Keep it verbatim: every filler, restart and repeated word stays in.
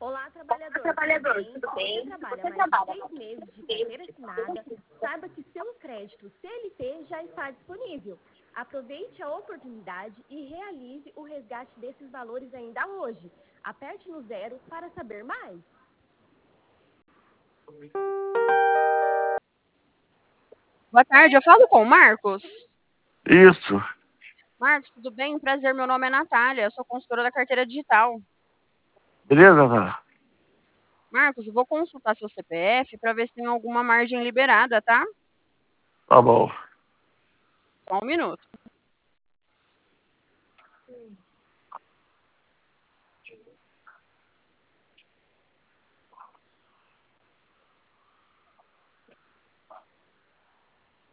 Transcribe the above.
Olá, trabalhador, trabalhador, tudo bem? tudo Se bem? você trabalha Você mais de trabalha seis meses de carteira assinada, saiba que seu crédito C L T já está disponível. Aproveite a oportunidade e realize o resgate desses valores ainda hoje. Aperte no zero para saber mais. Boa tarde, eu falo com o Marcos. Isso. Marcos, tudo bem? Prazer, meu nome é Natália, eu sou consultora da carteira digital. Beleza, cara? Marcos, eu vou consultar seu C P F para ver se tem alguma margem liberada, tá? Tá bom. Só um minuto.